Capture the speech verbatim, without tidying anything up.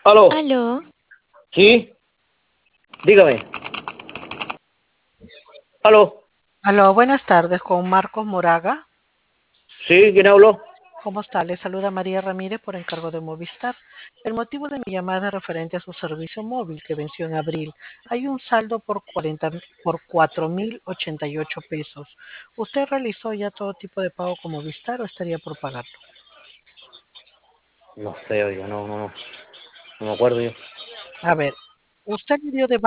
Aló, Aló, ¿sí? Dígame. Aló, Aló, buenas tardes, con Marcos Moraga. ¿sí? ¿Quién habló? ¿Cómo está? Le saluda María Ramírez por encargo de Movistar. El motivo de mi llamada es referente a su servicio móvil que venció en abril. Hay un saldo por cuarenta, por cuatro mil ochenta y ocho pesos. ¿Usted realizó ya todo tipo de pago con Movistar o estaría por pagarlo? No sé, oiga, no, no, no, no me acuerdo yo. A ver, usted le dio de